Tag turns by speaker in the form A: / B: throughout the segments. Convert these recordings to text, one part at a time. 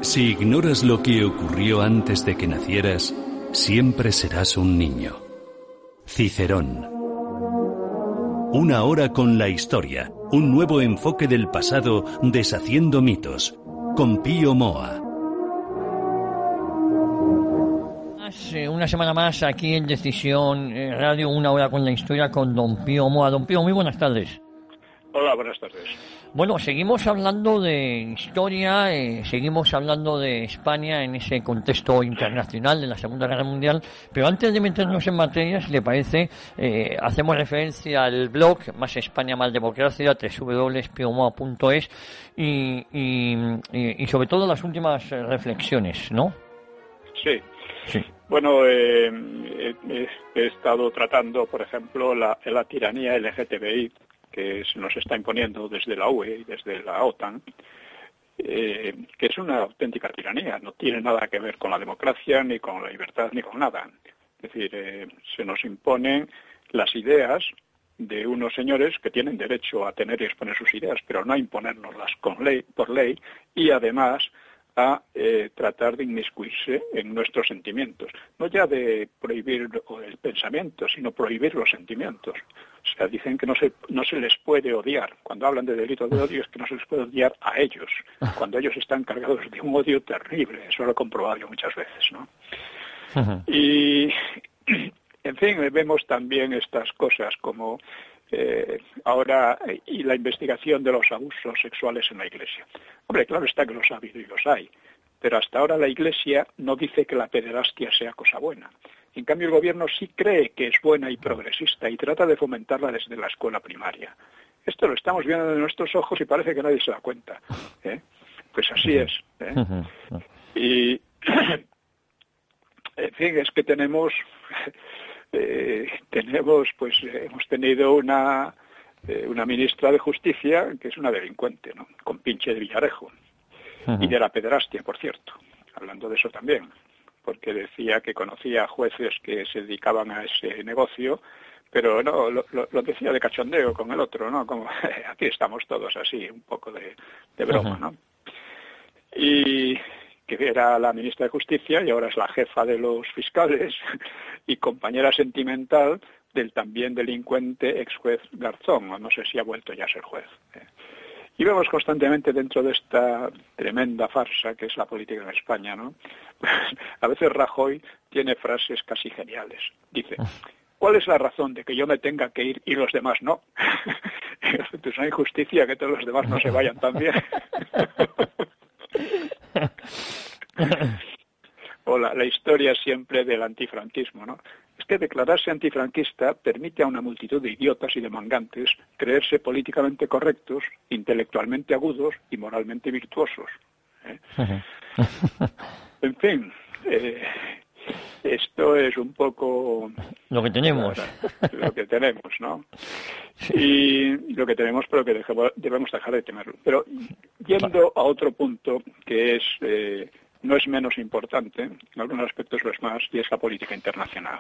A: Si ignoras lo que ocurrió antes de que nacieras, siempre serás un niño. Cicerón. Una hora con la historia, un nuevo enfoque del pasado deshaciendo mitos, con Pío Moa.
B: Una semana más aquí en Decisión Radio, una hora con la historia con don Pío Moa. Don Pío, muy buenas tardes.
C: Hola, buenas tardes.
B: Bueno, seguimos hablando de historia, seguimos hablando de España en ese contexto internacional de la Segunda Guerra Mundial, pero antes de meternos en materia, si le parece, hacemos referencia al blog Más España, Más Democracia, www.piomoa.es y sobre todo las últimas reflexiones, ¿no?
C: Sí.
B: Sí.
C: Bueno, he estado tratando, por ejemplo, la tiranía LGTBI que se nos está imponiendo desde la UE y desde la OTAN, que es una auténtica tiranía, no tiene nada que ver con la democracia, ni con la libertad, ni con nada. Es decir, se nos imponen las ideas de unos señores que tienen derecho a tener y exponer sus ideas, pero no a imponérnoslas por ley, y además a tratar de inmiscuirse en nuestros sentimientos. No ya de prohibir el pensamiento, sino prohibir los sentimientos. O sea, dicen que no se les puede odiar. Cuando hablan de delitos de odio es que no se les puede odiar a ellos, cuando ellos están cargados de un odio terrible. Eso lo he comprobado yo muchas veces, ¿no? Y, en fin, vemos también estas cosas como ahora y la investigación de los abusos sexuales en la Iglesia. Hombre, claro está que los ha habido y los hay, pero hasta ahora la Iglesia no dice que la pederastia sea cosa buena. En cambio, el gobierno sí cree que es buena y progresista y trata de fomentarla desde la escuela primaria. Esto lo estamos viendo de nuestros ojos y parece que nadie se da cuenta, ¿eh? Pues así es, ¿eh? Y, en fin, es que hemos tenido una ministra de Justicia que es una delincuente, ¿no? Con pinche de Villarejo. Y de la pederastia, por cierto, hablando de eso también, porque decía que conocía jueces que se dedicaban a ese negocio, pero no, lo decía de cachondeo con el otro, ¿no? Como aquí estamos todos así, un poco de broma, ¿no? Y que era la ministra de Justicia y ahora es la jefa de los fiscales y compañera sentimental del también delincuente ex juez Garzón, o no sé si ha vuelto ya a ser juez. Y vemos constantemente dentro de esta tremenda farsa que es la política en España, ¿no? A veces Rajoy tiene frases casi geniales. Dice, ¿cuál es la razón de que yo me tenga que ir y los demás no? Pues no hay justicia que todos los demás no se vayan también. O la historia siempre del antifranquismo, ¿no? Es que declararse antifranquista permite a una multitud de idiotas y de mangantes creerse políticamente correctos, intelectualmente agudos y moralmente virtuosos, ¿eh? En fin, esto es un poco
B: lo que tenemos.
C: Lo que tenemos, ¿no? Y lo que tenemos, pero que debemos dejar de temerlo. Pero yendo a otro punto que es no es menos importante, en algunos aspectos lo es más, y es la política internacional.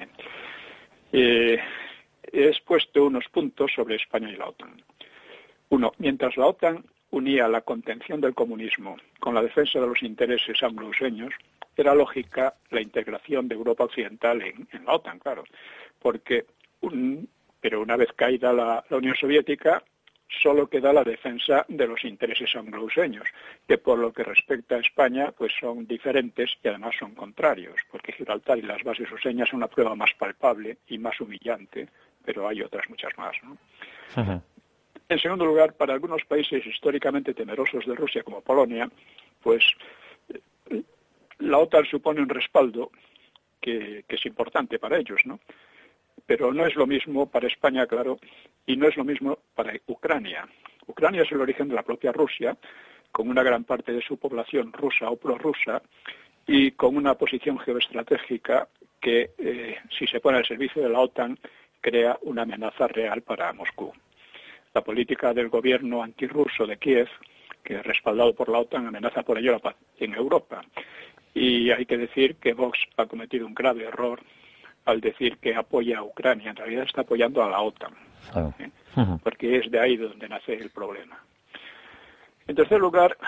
C: He expuesto unos puntos sobre España y la OTAN. Uno, mientras la OTAN unía la contención del comunismo con la defensa de los intereses anglo-useños, era lógica la integración de Europa Occidental en la OTAN, claro, porque pero una vez caída la Unión Soviética, solo queda la defensa de los intereses anglo-useños, que por lo que respecta a España, pues son diferentes y además son contrarios, porque Gibraltar y las bases useñas son una prueba más palpable y más humillante, pero hay otras muchas más, ¿no? En segundo lugar, para algunos países históricamente temerosos de Rusia, como Polonia, pues la OTAN supone un respaldo que es importante para ellos, ¿no? Pero no es lo mismo para España, claro, y no es lo mismo para Ucrania. Ucrania es el origen de la propia Rusia, con una gran parte de su población rusa o prorrusa, y con una posición geoestratégica que, si se pone al servicio de la OTAN, crea una amenaza real para Moscú. La política del gobierno antirruso de Kiev, que respaldado por la OTAN, amenaza por ello la paz en Europa. Y hay que decir que Vox ha cometido un grave error al decir que apoya a Ucrania. En realidad está apoyando a la OTAN, porque es de ahí donde nace el problema. En tercer lugar,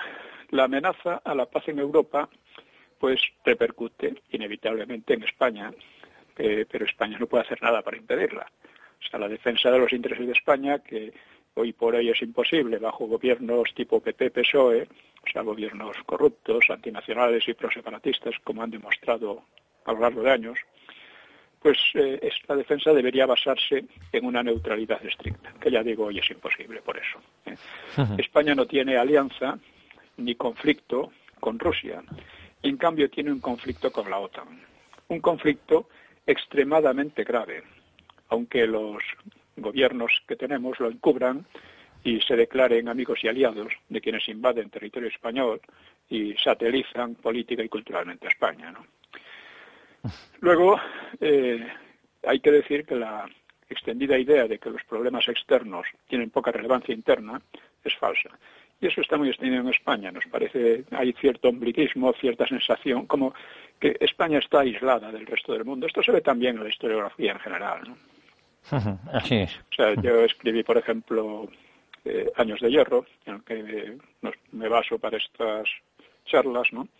C: la amenaza a la paz en Europa pues repercute inevitablemente en España, pero España no puede hacer nada para impedirla. O sea, la defensa de los intereses de España, que hoy por hoy es imposible bajo gobiernos tipo PP-PSOE, o sea, gobiernos corruptos, antinacionales y proseparatistas, como han demostrado a lo largo de años, pues esta defensa debería basarse en una neutralidad estricta, que ya digo hoy es imposible por eso. España no tiene alianza ni conflicto con Rusia, y en cambio tiene un conflicto con la OTAN, un conflicto extremadamente grave, aunque los gobiernos que tenemos lo encubran y se declaren amigos y aliados de quienes invaden territorio español y satelizan política y culturalmente a España, ¿no? Luego, hay que decir que la extendida idea de que los problemas externos tienen poca relevancia interna es falsa. Y eso está muy extendido en España. Nos parece, hay cierto ombliguismo, cierta sensación, como que España está aislada del resto del mundo. Esto se ve también en la historiografía en general, ¿no?
B: Así es.
C: O sea, yo escribí, por ejemplo, Años de Hierro, en el que me baso para estas charlas, ¿no?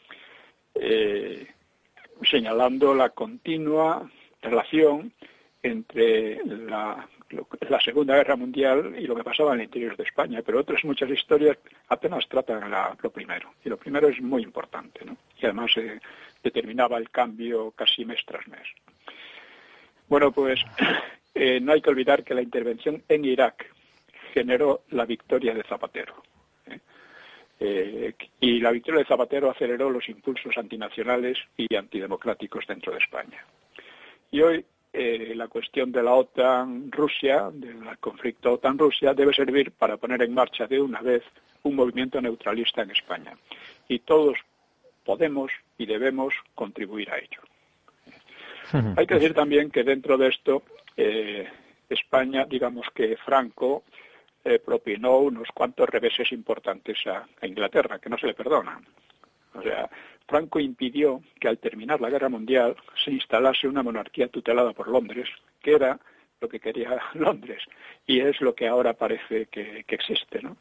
C: Señalando la continua relación entre la Segunda Guerra Mundial y lo que pasaba en el interior de España, pero otras muchas historias apenas tratan lo primero, y lo primero es muy importante, ¿no? Y además determinaba el cambio casi mes tras mes. Bueno, pues no hay que olvidar que la intervención en Irak generó la victoria de Zapatero, y la victoria de Zapatero aceleró los impulsos antinacionales y antidemocráticos dentro de España. Y hoy la cuestión de la OTAN-Rusia, del conflicto OTAN-Rusia, debe servir para poner en marcha de una vez un movimiento neutralista en España. Y todos podemos y debemos contribuir a ello. Hay que decir también que dentro de esto, España, digamos que Franco propinó unos cuantos reveses importantes a Inglaterra, que no se le perdonan. O sea, Franco impidió que al terminar la Guerra Mundial se instalase una monarquía tutelada por Londres, que era lo que quería Londres, y es lo que ahora parece que existe, ¿no?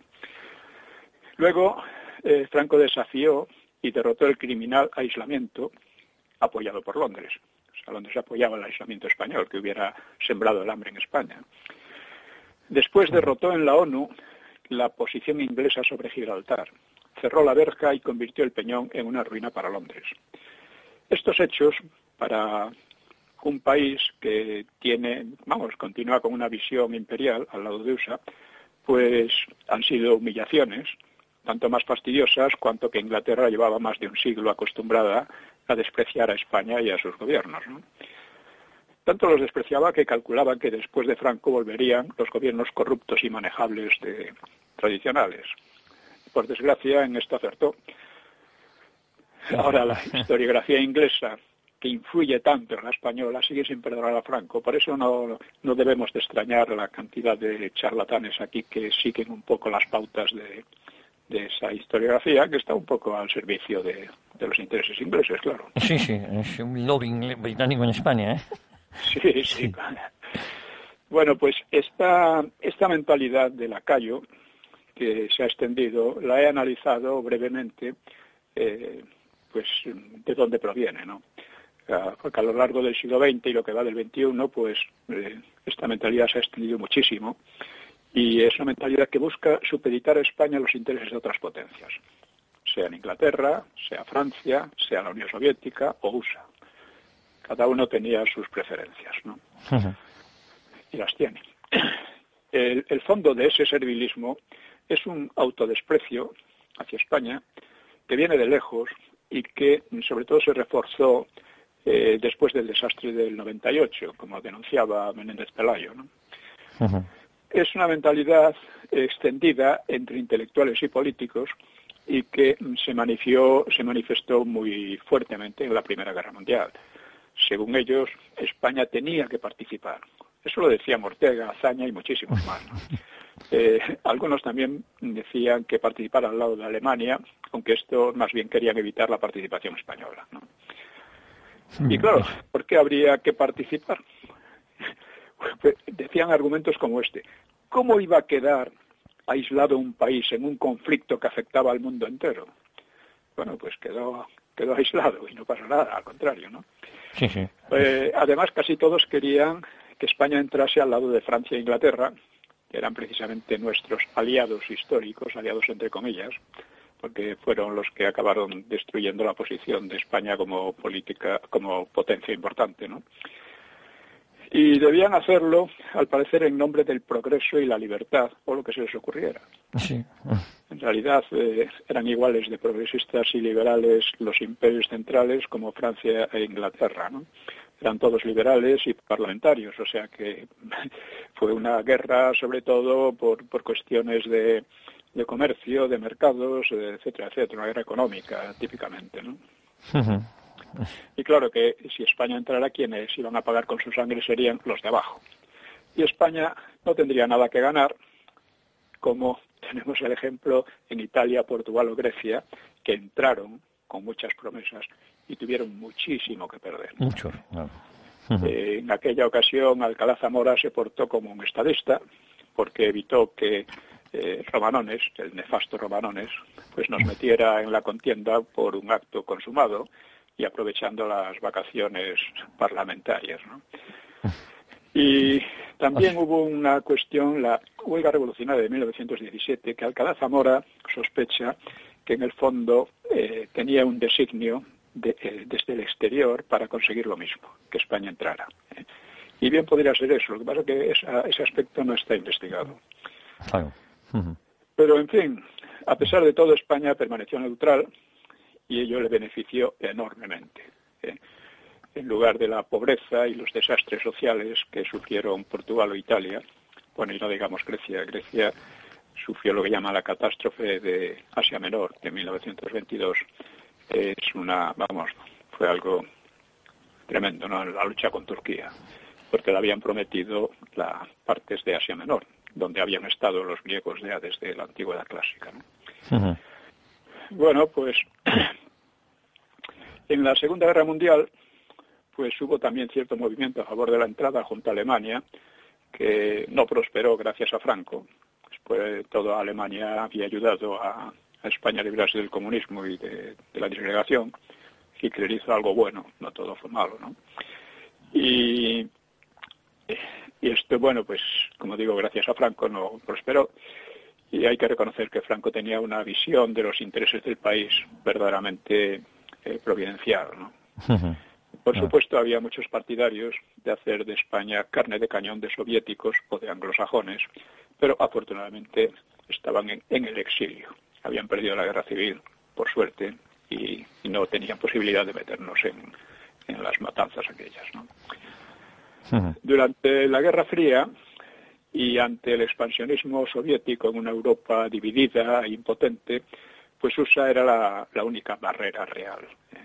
C: Luego, Franco desafió y derrotó el criminal aislamiento apoyado por Londres. O sea, Londres apoyaba el aislamiento español, que hubiera sembrado el hambre en España. Después derrotó en la ONU la posición inglesa sobre Gibraltar, cerró la verja y convirtió el Peñón en una ruina para Londres. Estos hechos, para un país que continúa con una visión imperial al lado de USA, pues han sido humillaciones, tanto más fastidiosas cuanto que Inglaterra llevaba más de un siglo acostumbrada a despreciar a España y a sus gobiernos, ¿no? Tanto los despreciaba que calculaba que después de Franco volverían los gobiernos corruptos y manejables tradicionales. Por desgracia, en esto acertó. Ahora la historiografía inglesa, que influye tanto en la española, sigue sin perdonar a Franco. Por eso no debemos de extrañar la cantidad de charlatanes aquí que siguen un poco las pautas de esa historiografía, que está un poco al servicio de los intereses ingleses, claro.
B: Sí, es un lobby británico en España, ¿eh?
C: Sí. Bueno, pues esta mentalidad de lacayo que se ha extendido, la he analizado brevemente, pues de dónde proviene, ¿no? Porque a lo largo del siglo XX y lo que va del XXI, pues esta mentalidad se ha extendido muchísimo y es una mentalidad que busca supeditar a España a los intereses de otras potencias, sea en Inglaterra, sea Francia, sea la Unión Soviética o USA. Cada uno tenía sus preferencias, ¿no? Y las tiene. El fondo de ese servilismo es un autodesprecio hacia España que viene de lejos y que sobre todo se reforzó después del desastre del 98, como denunciaba Menéndez Pelayo, ¿no? Es una mentalidad extendida entre intelectuales y políticos y que se manifestó muy fuertemente en la Primera Guerra Mundial. Según ellos, España tenía que participar. Eso lo decían Ortega, Azaña y muchísimos más, ¿no? Algunos también decían que participar al lado de Alemania, aunque esto más bien querían evitar la participación española, ¿no? Y claro, ¿por qué habría que participar? Pues decían argumentos como este. ¿Cómo iba a quedar aislado un país en un conflicto que afectaba al mundo entero? bueno, pues quedó aislado y no pasa nada, al contrario, ¿no?
B: Sí, sí.
C: Además, casi todos querían que España entrase al lado de Francia e Inglaterra, que eran precisamente nuestros aliados históricos, aliados entre comillas, porque fueron los que acabaron destruyendo la posición de España como potencia importante, ¿no? Y debían hacerlo, al parecer, en nombre del progreso y la libertad, o lo que se les ocurriera.
B: Sí.
C: En realidad eran iguales de progresistas y liberales los imperios centrales como Francia e Inglaterra, ¿no? Eran todos liberales y parlamentarios, o sea que fue una guerra sobre todo por cuestiones de comercio, de mercados, etcétera, etcétera, una guerra económica típicamente, ¿no?
B: Uh-huh.
C: Y claro que si España entrara, quienes iban a pagar con su sangre serían los de abajo. Y España no tendría nada que ganar, como tenemos el ejemplo en Italia, Portugal o Grecia, que entraron con muchas promesas y tuvieron muchísimo que perder.
B: Muchos, claro.
C: En aquella ocasión, Alcalá Zamora se portó como un estadista, porque evitó que Romanones, el nefasto Romanones, pues nos metiera en la contienda por un acto consumado y aprovechando las vacaciones parlamentarias, ¿no? Y también hubo una cuestión, la huelga revolucionaria de 1917, que Alcalá Zamora sospecha que en el fondo tenía un designio desde el exterior para conseguir lo mismo, que España entrara. Y bien podría ser eso, lo que pasa es que ese aspecto no está investigado.
B: Claro.
C: Pero, en fin, a pesar de todo, España permaneció neutral y ello le benefició enormemente. En lugar de la pobreza y los desastres sociales que sufrieron Portugal o Italia, bueno, y no digamos Grecia. Grecia sufrió lo que llama la catástrofe de Asia Menor de 1922. Fue algo tremendo, ¿no? La lucha con Turquía, porque le habían prometido las partes de Asia Menor, donde habían estado los griegos ya desde la antigüedad clásica, ¿no?
B: Uh-huh.
C: Bueno, pues en la Segunda Guerra Mundial pues hubo también cierto movimiento a favor de la entrada junto a Alemania, que no prosperó gracias a Franco. Después toda Alemania había ayudado a España a librarse del comunismo y de la disgregación. Hitler hizo algo bueno, no todo fue malo, ¿no? Y esto, bueno, pues como digo, gracias a Franco no prosperó. Y hay que reconocer que Franco tenía una visión de los intereses del país verdaderamente providencial, ¿no?
B: Uh-huh.
C: Por supuesto, había muchos partidarios de hacer de España carne de cañón de soviéticos o de anglosajones, pero afortunadamente estaban en el exilio. Habían perdido la guerra civil, por suerte, y no tenían posibilidad de meternos en las matanzas aquellas, ¿no?
B: Uh-huh.
C: Durante la Guerra Fría y ante el expansionismo soviético en una Europa dividida e impotente, pues USA era la única barrera real.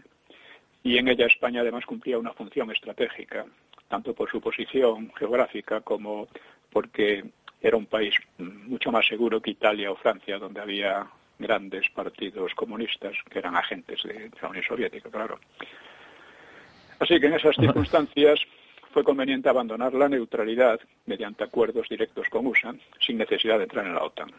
C: Y en ella España además cumplía una función estratégica, tanto por su posición geográfica como porque era un país mucho más seguro que Italia o Francia, donde había grandes partidos comunistas que eran agentes de la Unión Soviética, claro. Así que en esas circunstancias fue conveniente abandonar la neutralidad mediante acuerdos directos con USA, sin necesidad de entrar en la OTAN.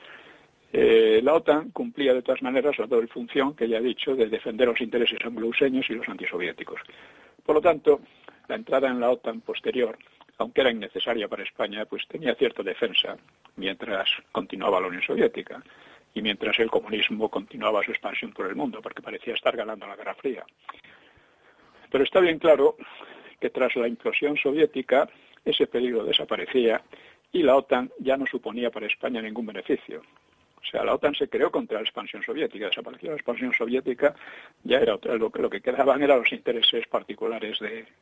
C: La OTAN cumplía de todas maneras la doble función que ya he dicho de defender los intereses anglo-useños y los antisoviéticos. Por lo tanto, la entrada en la OTAN posterior, aunque era innecesaria para España, pues tenía cierta defensa mientras continuaba la Unión Soviética y mientras el comunismo continuaba su expansión por el mundo, porque parecía estar ganando la Guerra Fría. Pero está bien claro que tras la implosión soviética ese peligro desaparecía y la OTAN ya no suponía para España ningún beneficio. O sea, la OTAN se creó contra la expansión soviética, desapareció la expansión soviética, ya era lo que quedaban eran los intereses particulares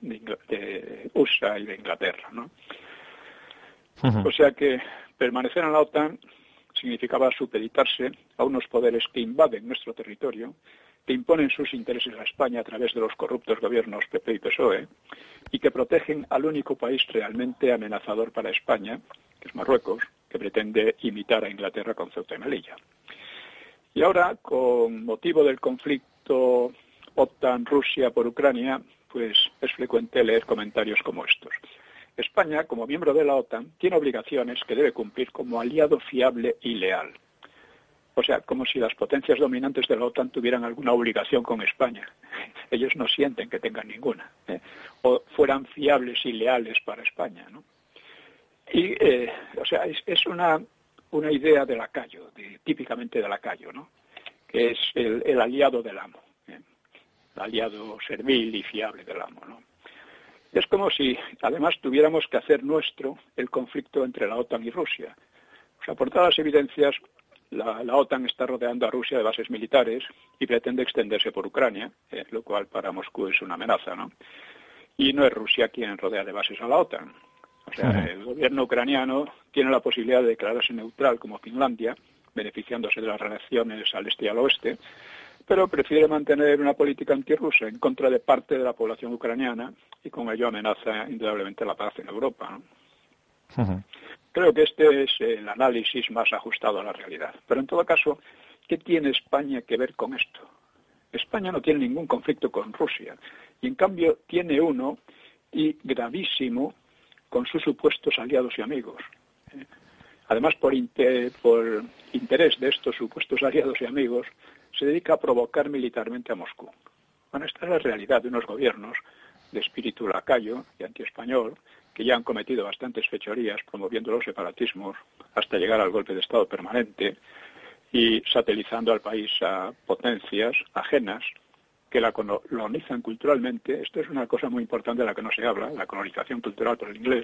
C: de USA y de Inglaterra, ¿no?
B: Uh-huh.
C: O sea que permanecer en la OTAN significaba supeditarse a unos poderes que invaden nuestro territorio, que imponen sus intereses a España a través de los corruptos gobiernos PP y PSOE, y que protegen al único país realmente amenazador para España, que es Marruecos, que pretende imitar a Inglaterra con Ceuta y Melilla. Y ahora, con motivo del conflicto OTAN-Rusia por Ucrania, pues es frecuente leer comentarios como estos. España, como miembro de la OTAN, tiene obligaciones que debe cumplir como aliado fiable y leal. O sea, como si las potencias dominantes de la OTAN tuvieran alguna obligación con España. Ellos no sienten que tengan ninguna, o fueran fiables y leales para España, ¿no? Y, o sea, es una idea de lacayo, típicamente de lacayo, ¿no? Que es el aliado del amo, el aliado servil y fiable del amo, ¿no? Es como si, además, tuviéramos que hacer nuestro el conflicto entre la OTAN y Rusia. O sea, por todas las evidencias, la OTAN está rodeando a Rusia de bases militares y pretende extenderse por Ucrania, lo cual para Moscú es una amenaza, ¿no? Y no es Rusia quien rodea de bases a la OTAN. O sea, el gobierno ucraniano tiene la posibilidad de declararse neutral como Finlandia, beneficiándose de las relaciones al este y al oeste, pero prefiere mantener una política antirrusa en contra de parte de la población ucraniana y con ello amenaza indudablemente la paz en Europa, ¿no? Creo que este es el análisis más ajustado a la realidad. Pero en todo caso, ¿qué tiene España que ver con esto? España no tiene ningún conflicto con Rusia y en cambio tiene uno, y gravísimo, con sus supuestos aliados y amigos. Además, por interés de estos supuestos aliados y amigos, se dedica a provocar militarmente a Moscú. Bueno, esta es la realidad de unos gobiernos de espíritu lacayo y antiespañol que ya han cometido bastantes fechorías promoviendo los separatismos hasta llegar al golpe de Estado permanente y satelizando al país a potencias ajenas que la colonizan culturalmente. Esto es una cosa muy importante de la que no se habla, la colonización cultural por el inglés,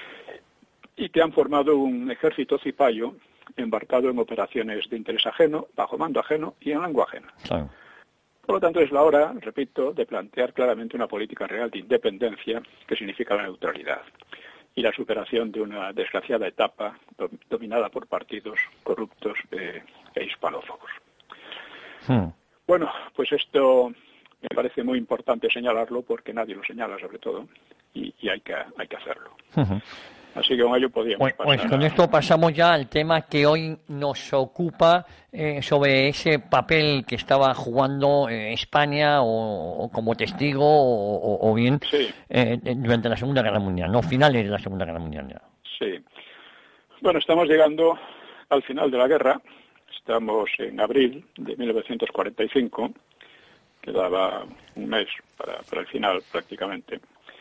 C: y que han formado un ejército cipayo embarcado en operaciones de interés ajeno, bajo mando ajeno y en lengua ajena.
B: Claro.
C: Por lo tanto, es la hora, repito, de plantear claramente una política real de independencia que significa la neutralidad y la superación de una desgraciada etapa dominada por partidos corruptos e hispanófobos. Bueno, pues esto me parece muy importante señalarlo porque nadie lo señala, sobre todo, y hay que hacerlo. Así que con ello podríamos pasar.
B: Pues con esto pasamos ya al tema que hoy nos ocupa, sobre ese papel que estaba jugando España o como testigo o bien
C: sí.
B: Durante la Segunda Guerra Mundial, no finales de la Segunda Guerra Mundial ya.
C: Sí. Bueno, estamos llegando al final de la guerra. Estamos en abril de 1945. Quedaba un mes para el final prácticamente.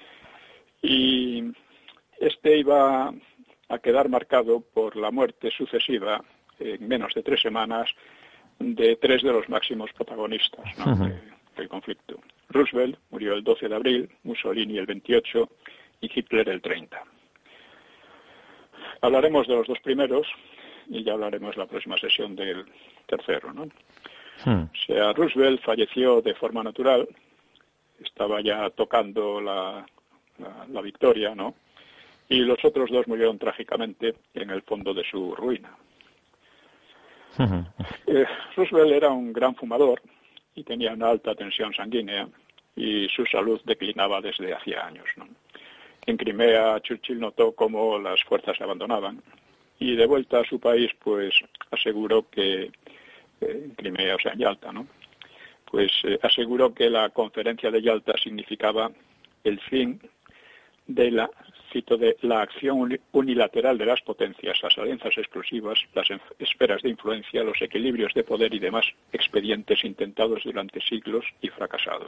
C: Y este iba a quedar marcado por la muerte sucesiva, en menos de 3 semanas, de 3 de los máximos protagonistas, ¿no? del conflicto. Roosevelt murió el 12 de abril, Mussolini el 28 y Hitler el 30. Hablaremos de los 2 primeros y ya hablaremos la próxima sesión del tercero, ¿no? O sea, Roosevelt falleció de forma natural, estaba ya tocando la victoria, ¿no? Y los otros 2 murieron trágicamente en el fondo de su ruina. Roosevelt era un gran fumador y tenía una alta tensión sanguínea y su salud declinaba desde hacía años, ¿no? En Crimea, Churchill notó cómo las fuerzas se abandonaban y de vuelta a su país, pues aseguró que, en Crimea, o sea, en Yalta, ¿no? Pues aseguró que la conferencia de Yalta significaba el fin de la acción unilateral de las potencias, las alianzas exclusivas, las esferas de influencia, los equilibrios de poder y demás expedientes intentados durante siglos y fracasados.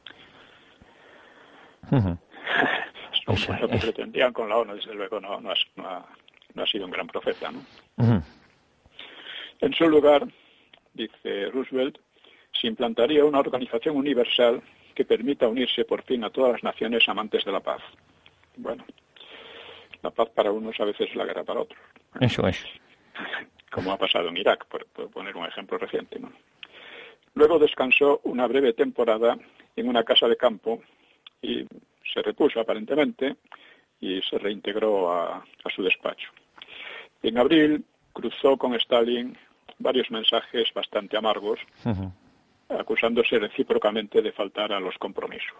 C: Lo que pretendían con la ONU, desde luego, no ha sido un gran profeta, ¿no? En su lugar, dice Roosevelt, se implantaría una organización universal que permita unirse por fin a todas las naciones amantes de la paz. Bueno, la paz para unos a veces es la guerra para otros.
B: Eso es.
C: Como ha pasado en Irak, por poner un ejemplo reciente, ¿no? Luego descansó una breve temporada en una casa de campo y se repuso aparentemente y se reintegró a su despacho. En abril cruzó con Stalin varios mensajes bastante amargos, acusándose recíprocamente de faltar a los compromisos.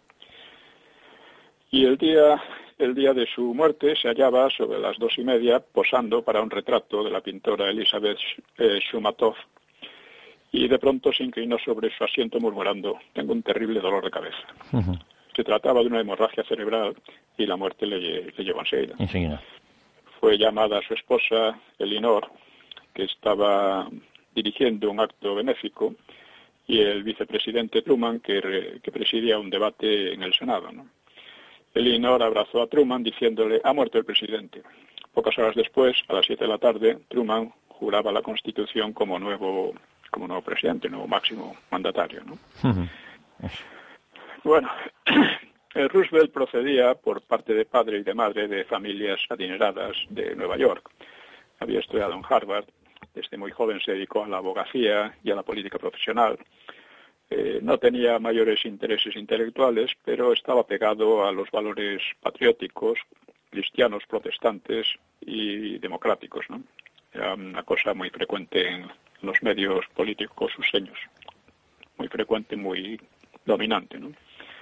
C: Y el día de su muerte se hallaba sobre las 2:30 posando para un retrato de la pintora Elizabeth Shumatov y de pronto se inclinó sobre su asiento murmurando: tengo un terrible dolor de cabeza. Se trataba de una hemorragia cerebral y la muerte le llevó enseguida. Fue llamada a su esposa, Elinor, que estaba dirigiendo un acto benéfico, y el vicepresidente Truman, que presidía un debate en el Senado, ¿no? Eleanor abrazó a Truman diciéndole: ha muerto el presidente. Pocas horas después, a las 7 de la tarde, Truman juraba la Constitución como nuevo presidente, nuevo máximo mandatario, ¿no? Bueno, Roosevelt procedía por parte de padre y de madre de familias adineradas de Nueva York. Había estudiado en Harvard, desde muy joven se dedicó a la abogacía y a la política profesional. No tenía mayores intereses intelectuales, pero estaba pegado a los valores patrióticos, cristianos, protestantes y democráticos, ¿no? Era una cosa muy frecuente en los medios políticos suseños, muy frecuente, muy dominante, ¿no?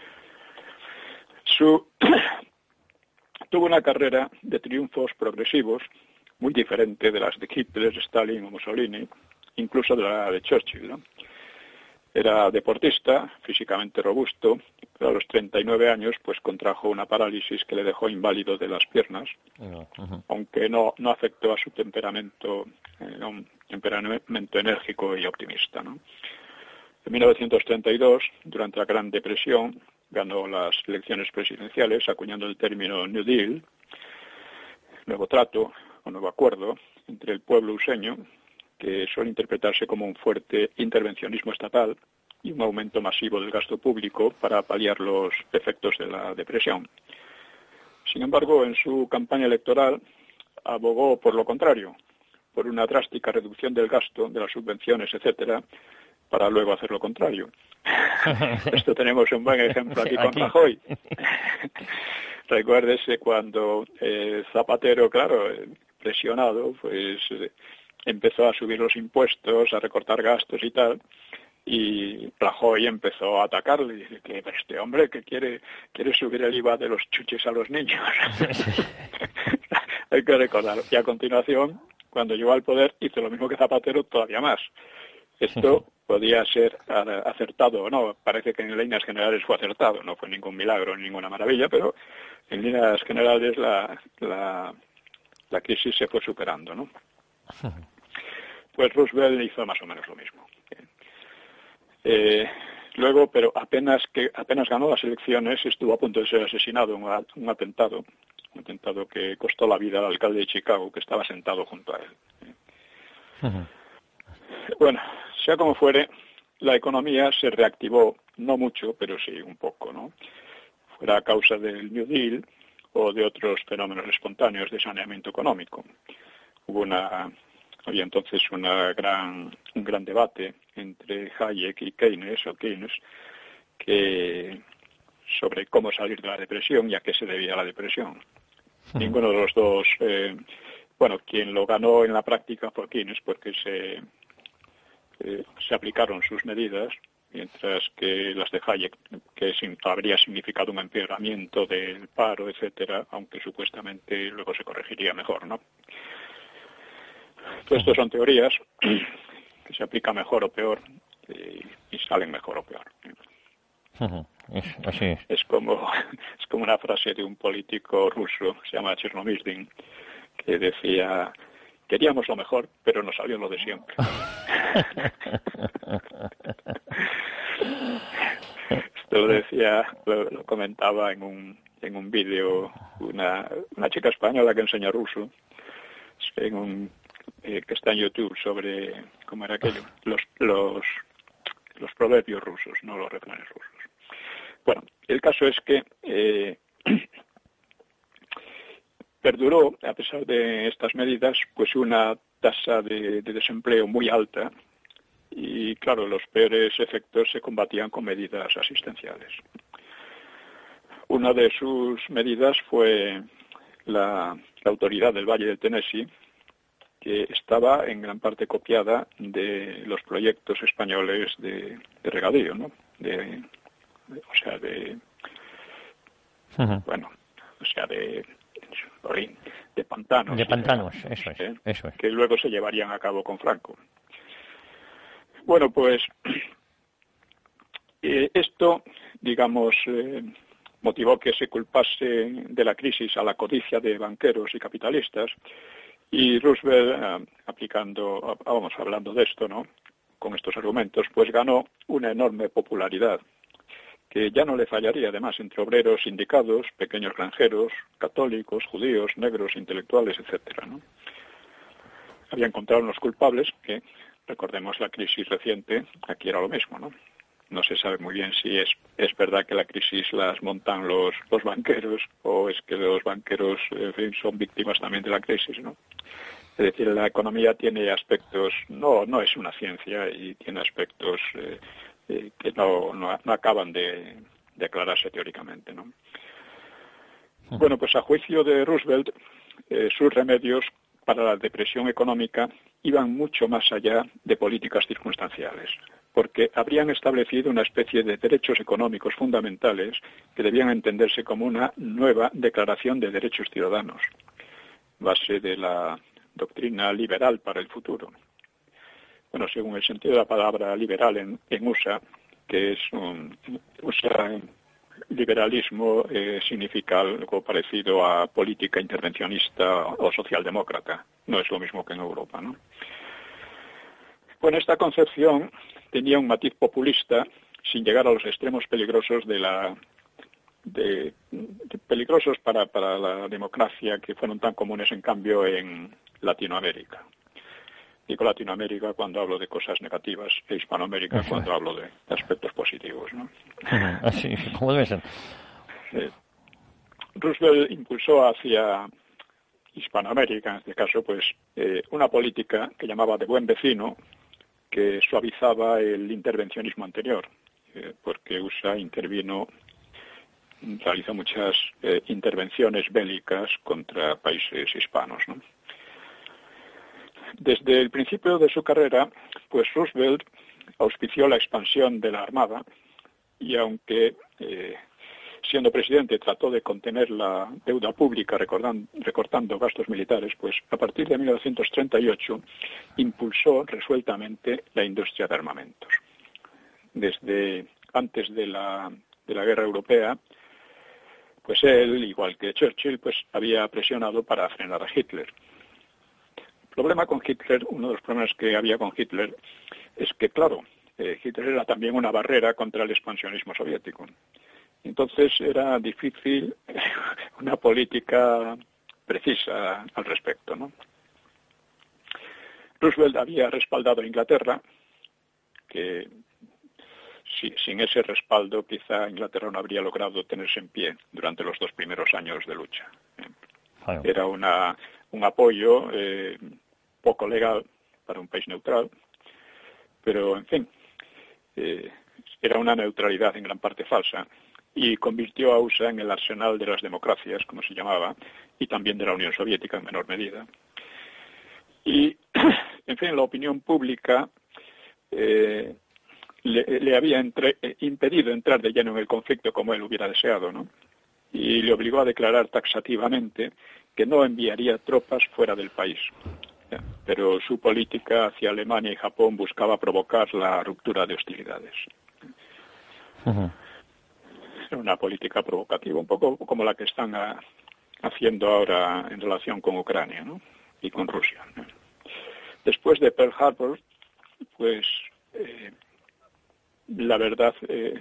C: Tuvo una carrera de triunfos progresivos muy diferente de las de Hitler, Stalin o Mussolini, incluso de la de Churchill, ¿no? Era deportista, físicamente robusto, pero a los 39 años pues contrajo una parálisis que le dejó inválido de las piernas, aunque no afectó a su temperamento, un temperamento enérgico y optimista, ¿no? En 1932, durante la Gran Depresión, ganó las elecciones presidenciales acuñando el término New Deal, nuevo trato o nuevo acuerdo entre el pueblo useño, que suele interpretarse como un fuerte intervencionismo estatal y un aumento masivo del gasto público para paliar los efectos de la depresión. Sin embargo, en su campaña electoral abogó por lo contrario, por una drástica reducción del gasto, de las subvenciones, etcétera, para luego hacer lo contrario. Esto tenemos un buen ejemplo aquí con Rajoy. Recuérdese cuando Zapatero, claro, presionado, pues empezó a subir los impuestos, a recortar gastos y tal, y Rajoy empezó a atacarle y dice que este hombre que quiere subir el IVA de los chuches a los niños. Hay que recordarlo. Y a continuación, cuando llegó al poder, hizo lo mismo que Zapatero, todavía más. Esto podía ser acertado o no. Parece que en líneas generales fue acertado. No fue ningún milagro, ninguna maravilla, pero en líneas generales la crisis se fue superando, ¿no? Pues Roosevelt hizo más o menos lo mismo. Luego, pero apenas ganó las elecciones, estuvo a punto de ser asesinado en un atentado que costó la vida al alcalde de Chicago, que estaba sentado junto a él. Bueno, sea como fuere, la economía se reactivó, no mucho, pero sí un poco, ¿no? Fuera a causa del New Deal o de otros fenómenos espontáneos de saneamiento económico. Había entonces un gran debate entre Hayek y Keynes sobre cómo salir de la depresión y a qué se debía la depresión. Ninguno de los dos, quien lo ganó en la práctica fue Keynes, porque se aplicaron sus medidas, mientras que las de Hayek, que habría significado un empeoramiento del paro, etcétera, aunque supuestamente luego se corregiría mejor, ¿no? Todo esto son teorías que se aplican mejor o peor y salen mejor o peor.
B: Así es.
C: Es como una frase de un político ruso, se llama Chernomyrdin, que decía: queríamos lo mejor, pero nos salió lo de siempre. Esto lo comentaba en un vídeo una chica española que enseña ruso, que está en YouTube, sobre cómo era aquello, los proverbios rusos, no los refranes rusos. Bueno, el caso es que perduró, a pesar de estas medidas, pues una tasa de desempleo muy alta, y claro, los peores efectos se combatían con medidas asistenciales. Una de sus medidas fue la Autoridad del Valle del Tennessee, que estaba en gran parte copiada de los proyectos españoles de regadío, ¿no? De pantanos.
B: De pantanos, eso es.
C: Que luego se llevarían a cabo con Franco. Bueno, pues esto, digamos, motivó que se culpase de la crisis a la codicia de banqueros y capitalistas, Y Roosevelt, hablando de esto, ¿no?, con estos argumentos, pues ganó una enorme popularidad, que ya no le fallaría además entre obreros, sindicados, pequeños granjeros, católicos, judíos, negros, intelectuales, etcétera, ¿no? Había encontrado unos culpables que, recordemos la crisis reciente, aquí era lo mismo, ¿no? No se sabe muy bien si es verdad que la crisis las montan los banqueros o es que los banqueros, en fin, son víctimas también de la crisis, ¿no? Es decir, la economía tiene aspectos, no es una ciencia y tiene aspectos que no acaban de aclararse teóricamente, ¿no? Bueno, pues a juicio de Roosevelt, sus remedios para la depresión económica iban mucho más allá de políticas circunstanciales, porque habrían establecido una especie de derechos económicos fundamentales que debían entenderse como una nueva declaración de derechos ciudadanos, base de la doctrina liberal para el futuro. Bueno, según el sentido de la palabra liberal en USA, que es liberalismo, significa algo parecido a política intervencionista o socialdemócrata. No es lo mismo que en Europa, ¿no? Bueno, esta concepción tenía un matiz populista sin llegar a los extremos peligrosos peligrosos para la democracia que fueron tan comunes en cambio en Latinoamérica. Digo Latinoamérica cuando hablo de cosas negativas e Hispanoamérica cuando hablo de aspectos positivos, ¿no?
B: Así, como debe ser.
C: Roosevelt impulsó hacia Hispanoamérica, en este caso, pues una política que llamaba de buen vecino, que suavizaba el intervencionismo anterior, porque USA realizó muchas intervenciones bélicas contra países hispanos, ¿no? Desde el principio de su carrera, pues Roosevelt auspició la expansión de la Armada y aunque siendo presidente trató de contener la deuda pública recortando gastos militares, pues a partir de 1938 impulsó resueltamente la industria de armamentos. Desde antes de la guerra europea, pues él, igual que Churchill, pues había presionado para frenar a Hitler. Uno de los problemas que había con Hitler es que, claro, Hitler era también una barrera contra el expansionismo soviético. Entonces era difícil una política precisa al respecto, ¿no? Roosevelt había respaldado a Inglaterra, que sin ese respaldo quizá Inglaterra no habría logrado tenerse en pie durante los 2 primeros años de lucha. Era un apoyo poco legal para un país neutral, pero en fin, era una neutralidad en gran parte falsa y convirtió a USA en el arsenal de las democracias, como se llamaba, y también de la Unión Soviética en menor medida. Y, en fin, la opinión pública le había impedido entrar de lleno en el conflicto como él hubiera deseado, ¿no? Y le obligó a declarar taxativamente que no enviaría tropas fuera del país. Pero su política hacia Alemania y Japón buscaba provocar la ruptura de hostilidades. Una política provocativa, un poco como la que están haciendo ahora en relación con Ucrania, ¿no? Y con Rusia, ¿no? Después de Pearl Harbor, pues la verdad,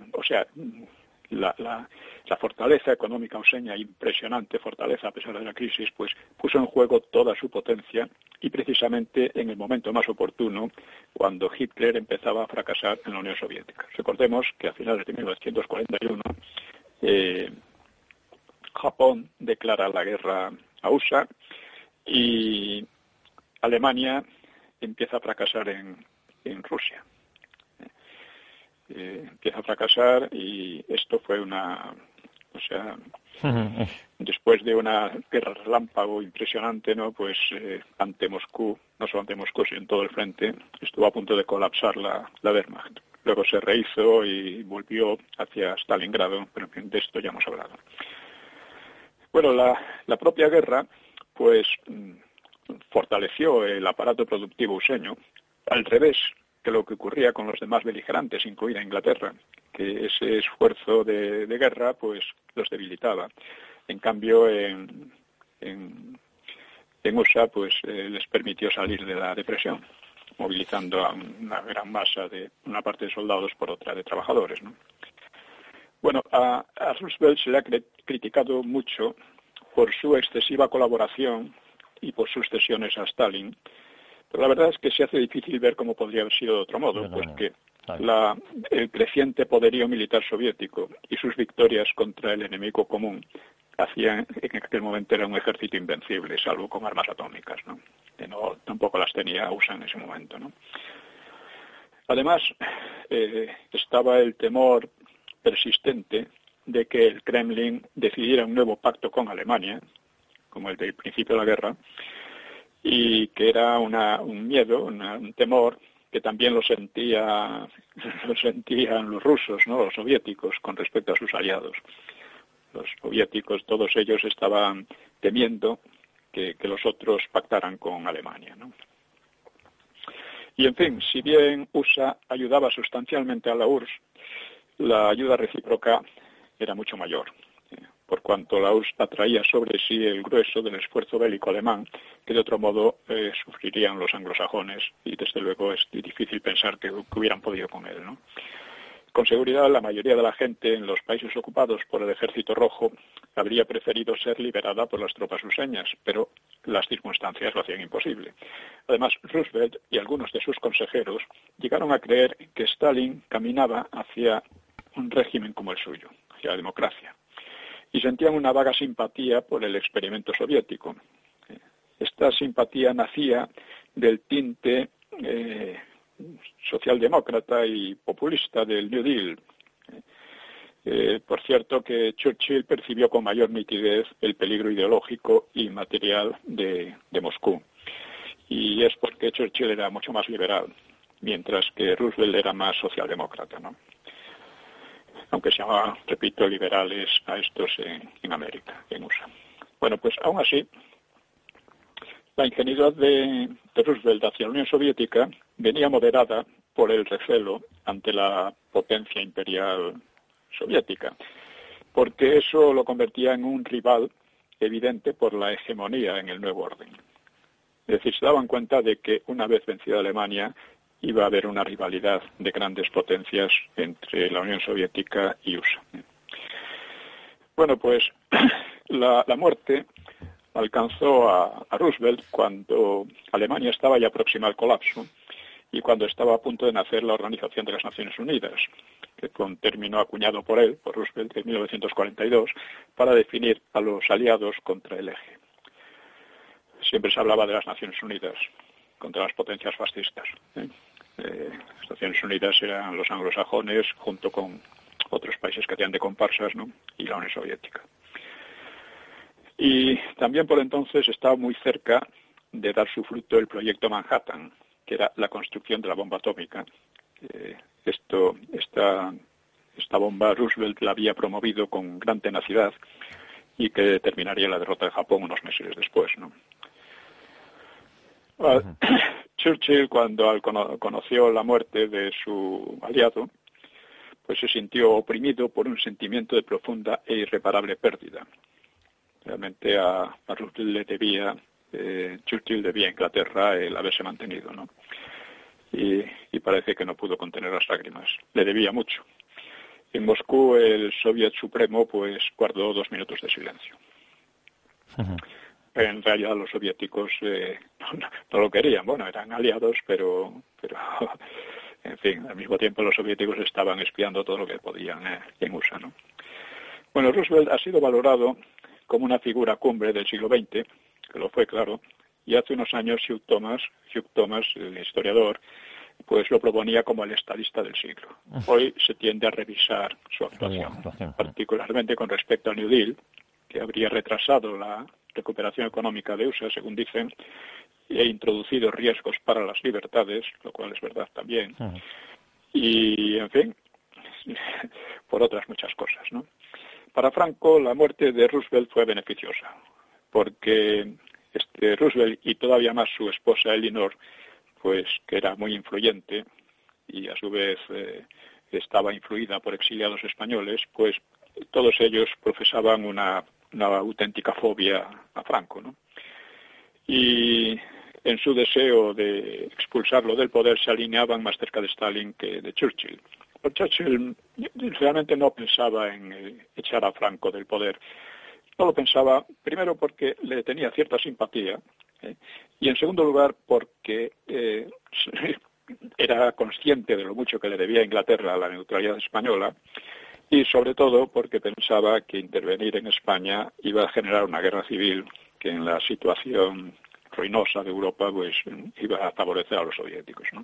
C: la fortaleza económica useña, impresionante fortaleza a pesar de la crisis, pues puso en juego toda su potencia y precisamente en el momento más oportuno, cuando Hitler empezaba a fracasar en la Unión Soviética. Recordemos que a finales de 1941 Japón declara la guerra a USA y Alemania empieza a fracasar en Rusia. Empieza a fracasar y esto fue después de una guerra relámpago impresionante, ¿no? Pues ante Moscú, no solo ante Moscú, sino en todo el frente, estuvo a punto de colapsar la Wehrmacht. Luego se rehizo y volvió hacia Stalingrado, pero de esto ya hemos hablado. Bueno, la propia guerra, pues, fortaleció el aparato productivo useño, al revés que lo que ocurría con los demás beligerantes, incluida Inglaterra, que ese esfuerzo de guerra pues los debilitaba. En cambio, en en USA, pues les permitió salir de la depresión, movilizando a una gran masa de una parte de soldados por otra de trabajadores, ¿no? Bueno, a Roosevelt se le ha criticado mucho por su excesiva colaboración y por sus cesiones a Stalin, pero la verdad es que se hace difícil ver cómo podría haber sido de otro modo, pues que el creciente poderío militar soviético y sus victorias contra el enemigo común hacían, en aquel momento era un ejército invencible, salvo con armas atómicas, ¿no? Que no, tampoco las tenía USA en ese momento, ¿no? Además, estaba el temor persistente de que el Kremlin decidiera un nuevo pacto con Alemania, como el del principio de la guerra, y que era un miedo, un temor que también lo sentían los rusos, ¿no? Los soviéticos, con respecto a sus aliados. Los soviéticos, todos ellos estaban temiendo que los otros pactaran con Alemania, ¿no? Y en fin, si bien USA ayudaba sustancialmente a la URSS, la ayuda recíproca era mucho mayor, por cuanto la URSS atraía sobre sí el grueso del esfuerzo bélico alemán, que de otro modo sufrirían los anglosajones, y desde luego es difícil pensar que hubieran podido con él, ¿no? Con seguridad, la mayoría de la gente en los países ocupados por el Ejército Rojo habría preferido ser liberada por las tropas ruseñas, pero las circunstancias lo hacían imposible. Además, Roosevelt y algunos de sus consejeros llegaron a creer que Stalin caminaba hacia un régimen como el suyo, hacia la democracia, y sentían una vaga simpatía por el experimento soviético. Esta simpatía nacía del tinte socialdemócrata y populista del New Deal. Por cierto, que Churchill percibió con mayor nitidez el peligro ideológico y material de Moscú. Y es porque Churchill era mucho más liberal, mientras que Roosevelt era más socialdemócrata, ¿no? Aunque se llamaban, repito, liberales a estos en América, en USA. Bueno, pues aún así, la ingenuidad de Roosevelt hacia la Unión Soviética venía moderada por el recelo ante la potencia imperial soviética, porque eso lo convertía en un rival evidente por la hegemonía en el nuevo orden. Es decir, se daban cuenta de que una vez vencida Alemania iba a haber una rivalidad de grandes potencias entre la Unión Soviética y USA. Bueno, pues la muerte alcanzó a Roosevelt cuando Alemania estaba ya próxima al colapso y cuando estaba a punto de nacer la Organización de las Naciones Unidas, que fue un término acuñado por él, por Roosevelt, en 1942, para definir a los aliados contra el eje. Siempre se hablaba de las Naciones Unidas contra las potencias fascistas. Las Naciones Unidas eran los anglosajones junto con otros países que hacían de comparsas, ¿no? Y la Unión Soviética. Y también por entonces estaba muy cerca de dar su fruto el proyecto Manhattan, que era la construcción de la bomba atómica. Esta bomba Roosevelt la había promovido con gran tenacidad y que determinaría la derrota de Japón unos meses después, ¿no? Churchill, cuando conoció la muerte de su aliado, pues se sintió oprimido por un sentimiento de profunda e irreparable pérdida. Realmente a Roosevelt Churchill debía a Inglaterra el haberse mantenido, ¿no? Y parece que no pudo contener las lágrimas. Le debía mucho. En Moscú el Soviet Supremo pues guardó 2 minutos de silencio. En realidad los soviéticos no lo querían. Bueno, eran aliados, pero en fin, al mismo tiempo los soviéticos estaban espiando todo lo que podían en USA, ¿no? Bueno, Roosevelt ha sido valorado como una figura cumbre del siglo XX, que lo fue, claro, y hace unos años Hugh Thomas, el historiador, pues lo proponía como el estadista del siglo. Hoy se tiende a revisar su actuación, particularmente con respecto al New Deal, que habría retrasado la recuperación económica de USA, según dicen, e introducido riesgos para las libertades, lo cual es verdad también. Y, en fin, por otras muchas cosas, ¿no? Para Franco, la muerte de Roosevelt fue beneficiosa, porque Roosevelt y todavía más su esposa Eleanor, pues que era muy influyente y a su vez estaba influida por exiliados españoles, pues todos ellos profesaban una auténtica fobia a Franco, ¿no? y en su deseo de expulsarlo del poder se alineaban más cerca de Stalin que de Churchill. Pero Churchill realmente no pensaba en echar a Franco del poder. No lo pensaba, primero porque le tenía cierta simpatía, y en segundo lugar porque era consciente de lo mucho que le debía a Inglaterra la neutralidad española, y sobre todo porque pensaba que intervenir en España iba a generar una guerra civil que en la situación ruinosa de Europa pues iba a favorecer a los soviéticos, ¿no?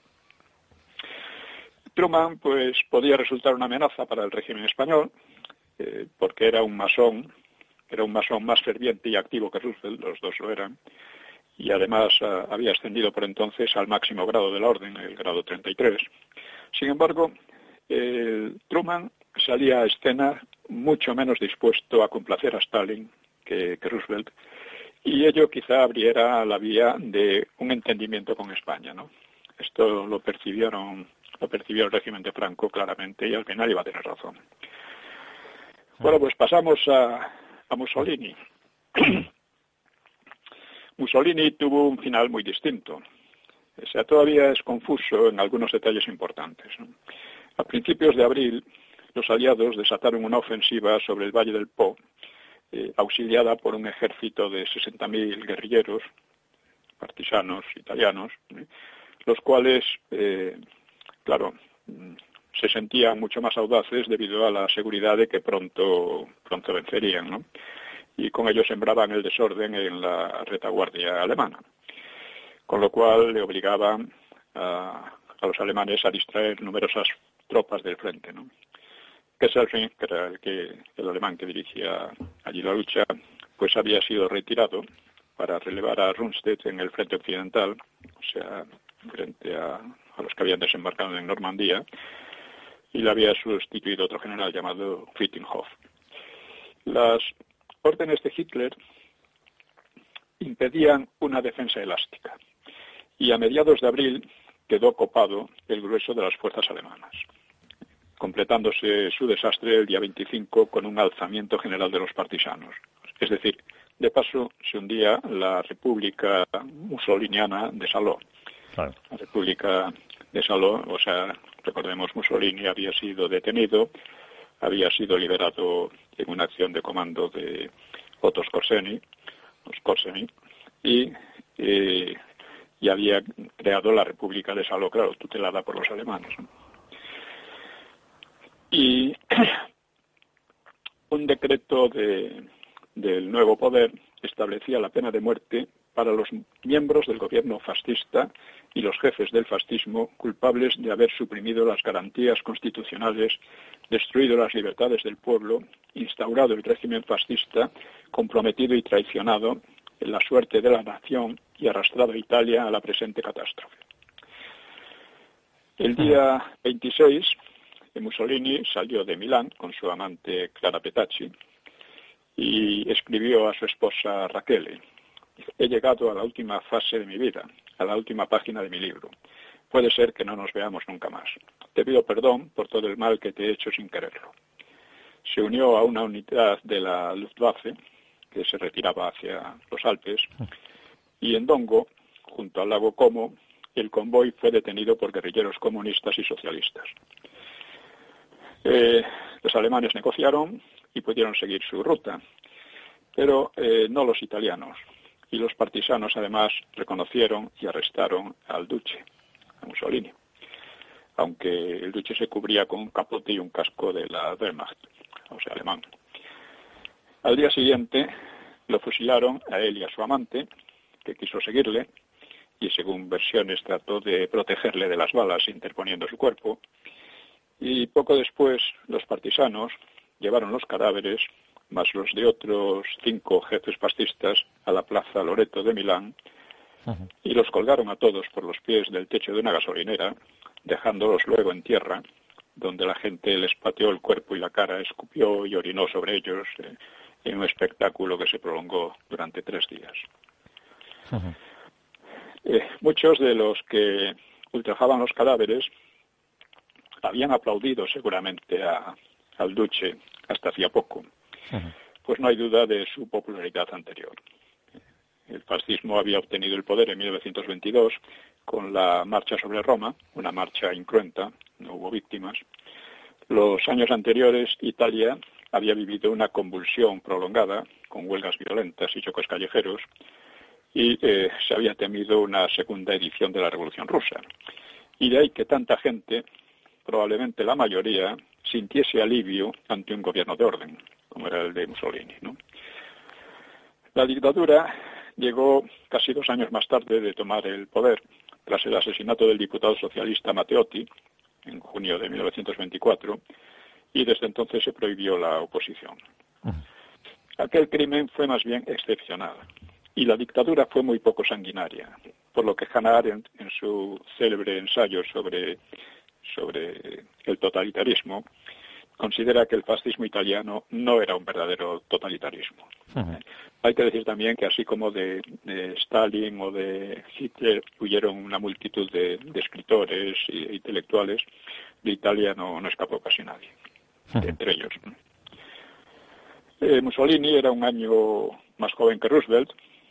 C: Truman pues podía resultar una amenaza para el régimen español, porque era un masón más ferviente y activo que Roosevelt, los dos lo eran, y además había ascendido por entonces al máximo grado de la orden, el grado 33. Sin embargo, Truman salía a escena mucho menos dispuesto a complacer a Stalin que Roosevelt, y ello quizá abriera la vía de un entendimiento con España, ¿no? Esto lo percibió el régimen de Franco claramente, y al final iba a tener razón. Bueno, pues pasamos a Mussolini. Mussolini tuvo un final muy distinto. O sea, todavía es confuso en algunos detalles importantes, ¿no? A principios de abril, los aliados desataron una ofensiva sobre el Valle del Po, auxiliada por un ejército de 60.000 guerrilleros, partisanos italianos, los cuales, claro, se sentían mucho más audaces debido a la seguridad de que pronto vencerían, ¿no? Y con ello sembraban el desorden en la retaguardia alemana, con lo cual le obligaban a los alemanes a distraer numerosas tropas del frente, ¿no? Kesselring, que era el alemán que dirigía allí la lucha, pues había sido retirado para relevar a Rundstedt en el frente occidental, o sea, frente a los que habían desembarcado en Normandía, y le había sustituido otro general llamado Frittenhof. Las órdenes de Hitler impedían una defensa elástica, y a mediados de abril quedó copado el grueso de las fuerzas alemanas, completándose su desastre el día 25 con un alzamiento general de los partisanos. Es decir, de paso se hundía la República Mussoliniana de Saló. Claro. La República de Saló, o sea, recordemos, Mussolini había sido detenido, había sido liberado en una acción de comando de Otto Skorzeny, y había creado la República de Saló, claro, tutelada por los alemanes, ¿no? Y un decreto del nuevo poder establecía la pena de muerte para los miembros del gobierno fascista y los jefes del fascismo culpables de haber suprimido las garantías constitucionales, destruido las libertades del pueblo, instaurado el régimen fascista, comprometido y traicionado en la suerte de la nación y arrastrado a Italia a la presente catástrofe. El día 26, Mussolini salió de Milán con su amante Clara Petacci y escribió a su esposa Raquel: he llegado a la última fase de mi vida, a la última página de mi libro. Puede ser que no nos veamos nunca más. Te pido perdón por todo el mal que te he hecho sin quererlo. Se unió a una unidad de la Luftwaffe que se retiraba hacia los Alpes, y en Dongo, junto al lago Como, el convoy fue detenido por guerrilleros comunistas y socialistas. Los alemanes negociaron y pudieron seguir su ruta, pero no los italianos. Y los partisanos además reconocieron y arrestaron al duce, a Mussolini, aunque el duce se cubría con un capote y un casco de la Wehrmacht, o sea, alemán. Al día siguiente lo fusilaron a él y a su amante, que quiso seguirle, y según versiones trató de protegerle de las balas interponiendo su cuerpo. Y poco después los partisanos llevaron los cadáveres, más los de otros 5 jefes fascistas, a la plaza Loreto de Milán, y los colgaron a todos por los pies del techo de una gasolinera, dejándolos luego en tierra, donde la gente les pateó el cuerpo y la cara, escupió y orinó sobre ellos, en un espectáculo que se prolongó durante 3 días. Muchos de los que ultrajaban los cadáveres habían aplaudido seguramente al duce hasta hacía poco, pues no hay duda de su popularidad anterior. El fascismo había obtenido el poder en 1922 con la marcha sobre Roma, una marcha incruenta, no hubo víctimas. Los años anteriores, Italia había vivido una convulsión prolongada, con huelgas violentas y choques callejeros, y se había temido una segunda edición de la Revolución Rusa. Y de ahí que tanta gente, probablemente la mayoría, sintiese alivio ante un gobierno de orden, como era el de Mussolini, ¿no? La dictadura llegó casi 2 años más tarde de tomar el poder, tras el asesinato del diputado socialista Matteotti, en junio de 1924, y desde entonces se prohibió la oposición. Aquel crimen fue más bien excepcional, y la dictadura fue muy poco sanguinaria, por lo que Hannah Arendt, en su célebre ensayo sobre el totalitarismo, considera que el fascismo italiano no era un verdadero totalitarismo. Hay que decir también que así como de Stalin o de Hitler huyeron una multitud de escritores e intelectuales, de Italia no escapó casi nadie, entre ellos. Mussolini era un año más joven que Roosevelt.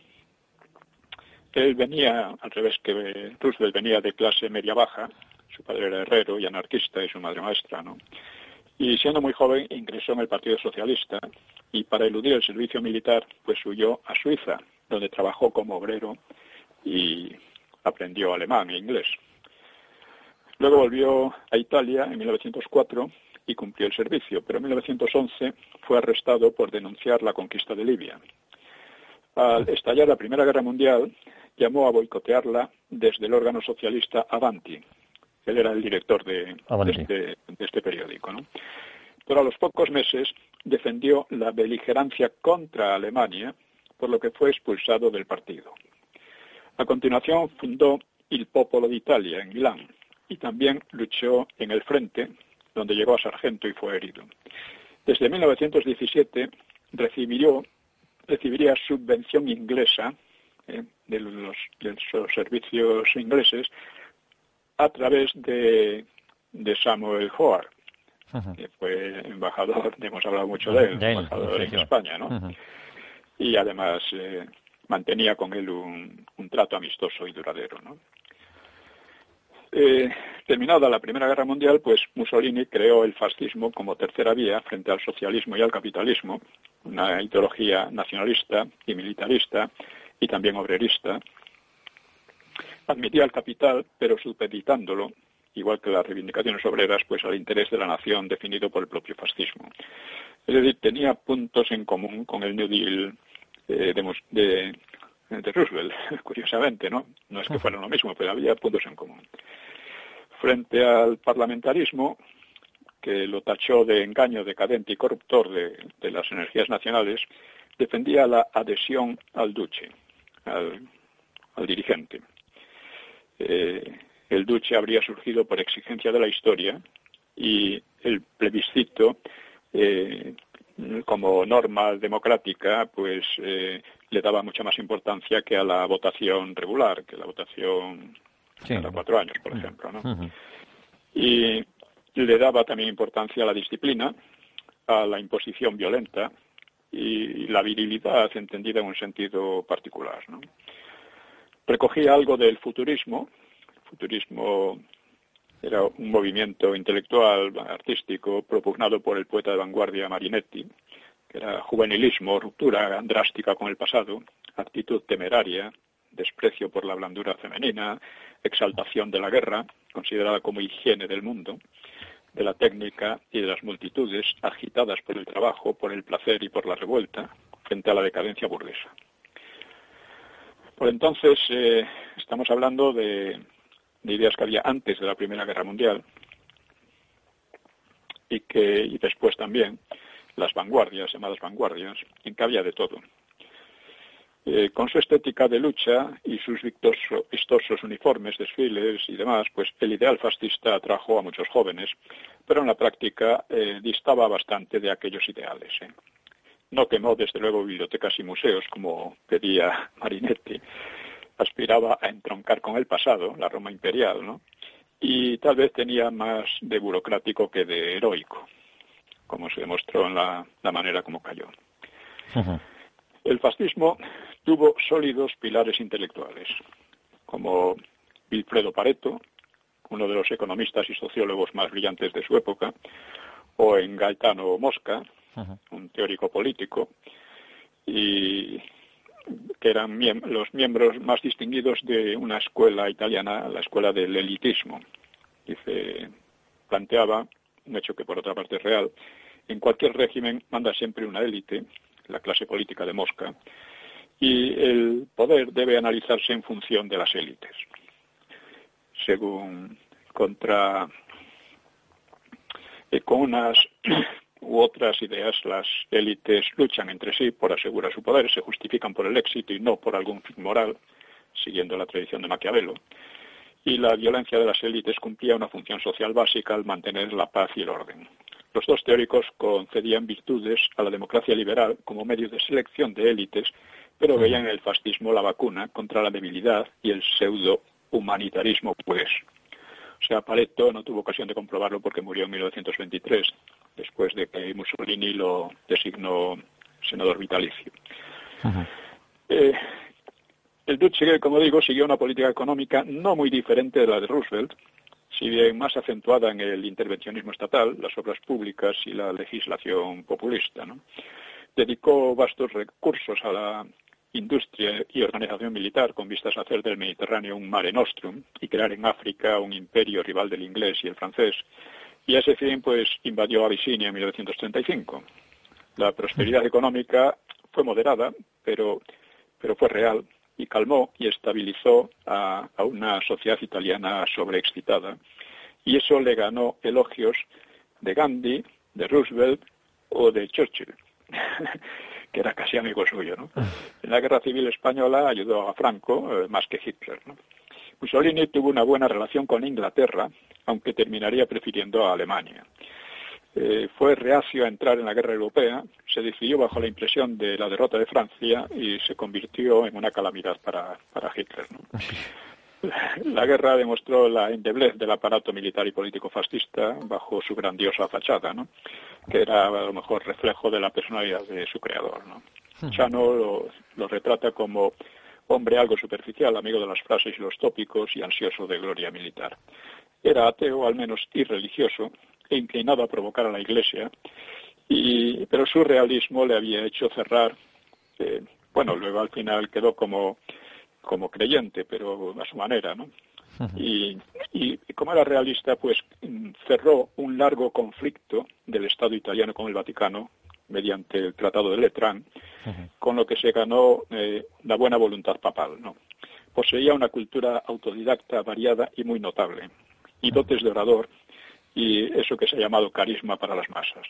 C: Él venía, al revés que Roosevelt, venía de clase media-baja. Su padre era herrero y anarquista y su madre maestra, ¿no? Y siendo muy joven ingresó en el Partido Socialista y para eludir el servicio militar pues huyó a Suiza, donde trabajó como obrero y aprendió alemán e inglés. Luego volvió a Italia en 1904 y cumplió el servicio, pero en 1911 fue arrestado por denunciar la conquista de Libia. Al estallar la Primera Guerra Mundial, llamó a boicotearla desde el órgano socialista Avanti. Él era el director de este periódico, ¿no? Pero a los pocos meses defendió la beligerancia contra Alemania, por lo que fue expulsado del partido. A continuación fundó Il Popolo d'Italia en Milán y también luchó en el frente, donde llegó a sargento y fue herido. Desde 1917 recibiría subvención inglesa de los servicios ingleses a través de Samuel Howard, que fue embajador, hemos hablado mucho de él, embajador en España, ¿no? Y además mantenía con él un trato amistoso y duradero, ¿no? Terminada la Primera Guerra Mundial, pues Mussolini creó el fascismo como tercera vía frente al socialismo y al capitalismo, una ideología nacionalista y militarista y también obrerista. Admitía el capital, pero supeditándolo, igual que las reivindicaciones obreras, pues al interés de la nación definido por el propio fascismo. Es decir, tenía puntos en común con el New Deal de Roosevelt, curiosamente, ¿no? No es que fueran lo mismo, pero había puntos en común. Frente al parlamentarismo, que lo tachó de engaño decadente y corruptor de las energías nacionales, defendía la adhesión al duce, al dirigente. El duce habría surgido por exigencia de la historia y el plebiscito, como norma democrática, pues le daba mucha más importancia que a la votación regular, que la votación cada 4 años, por ejemplo, ¿no? Y le daba también importancia a la disciplina, a la imposición violenta y la virilidad entendida en un sentido particular, ¿no? Recogía algo del futurismo. El futurismo era un movimiento intelectual, artístico, propugnado por el poeta de vanguardia Marinetti, que era juvenilismo, ruptura drástica con el pasado, actitud temeraria, desprecio por la blandura femenina, exaltación de la guerra, considerada como higiene del mundo, de la técnica y de las multitudes agitadas por el trabajo, por el placer y por la revuelta, frente a la decadencia burguesa. Por entonces, estamos hablando de ideas que había antes de la Primera Guerra Mundial y después también las vanguardias, llamadas vanguardias, en que había de todo. Con su estética de lucha y sus vistosos uniformes, desfiles y demás, pues el ideal fascista atrajo a muchos jóvenes, pero en la práctica distaba bastante de aquellos ideales. No quemó, desde luego, bibliotecas y museos, como pedía Marinetti. Aspiraba a entroncar con el pasado, la Roma imperial, ¿no? Y tal vez tenía más de burocrático que de heroico, como se demostró en la manera como cayó. El fascismo tuvo sólidos pilares intelectuales, como Vilfredo Pareto, uno de los economistas y sociólogos más brillantes de su época, o en Gaetano Mosca, un teórico político, y que eran los miembros más distinguidos de una escuela italiana, la escuela del elitismo. Planteaba, un hecho que por otra parte es real, en cualquier régimen manda siempre una élite, la clase política de Mosca, y el poder debe analizarse en función de las élites. Con unas u otras ideas, las élites luchan entre sí por asegurar su poder, se justifican por el éxito y no por algún fin moral, siguiendo la tradición de Maquiavelo. Y la violencia de las élites cumplía una función social básica al mantener la paz y el orden. Los dos teóricos concedían virtudes a la democracia liberal como medio de selección de élites, pero veían en el fascismo la vacuna contra la debilidad y el pseudo-humanitarismo burgués. O sea, Pareto no tuvo ocasión de comprobarlo porque murió en 1923, después de que Mussolini lo designó senador vitalicio. El Duce, como digo, siguió una política económica no muy diferente de la de Roosevelt, si bien más acentuada en el intervencionismo estatal, las obras públicas y la legislación populista, ¿no? Dedicó vastos recursos a la industria y organización militar con vistas a hacer del Mediterráneo un mare nostrum y crear en África un imperio rival del inglés y el francés. Y a ese fin, pues, invadió Abisinia en 1935. La prosperidad económica fue moderada, pero fue real y calmó y estabilizó a una sociedad italiana sobreexcitada. Y eso le ganó elogios de Gandhi, de Roosevelt o de Churchill, que era casi amigo suyo, ¿no? En la Guerra Civil Española ayudó a Franco más que Hitler, ¿no? Mussolini tuvo una buena relación con Inglaterra, aunque terminaría prefiriendo a Alemania. Fue reacio a entrar en la guerra europea, se decidió bajo la impresión de la derrota de Francia y se convirtió en una calamidad para Hitler, ¿no? La guerra demostró la endeblez del aparato militar y político fascista bajo su grandiosa fachada, ¿no? Que era a lo mejor reflejo de la personalidad de su creador, ¿no? Chano lo retrata como hombre algo superficial, amigo de las frases y los tópicos y ansioso de gloria militar. Era ateo, al menos irreligioso, e inclinado a provocar a la Iglesia, pero su realismo le había hecho cerrar, luego al final quedó como creyente, pero a su manera, ¿no? Y como era realista, pues cerró un largo conflicto del Estado italiano con el Vaticano mediante el Tratado de Letrán, con lo que se ganó la buena voluntad papal, ¿no? Poseía una cultura autodidacta variada y muy notable, y dotes de orador, y eso que se ha llamado carisma para las masas.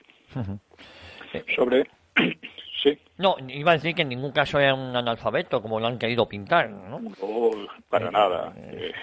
C: Sí.
B: No, iba a decir que en ningún caso era un analfabeto, como lo han querido pintar, ¿no?
C: No, para nada.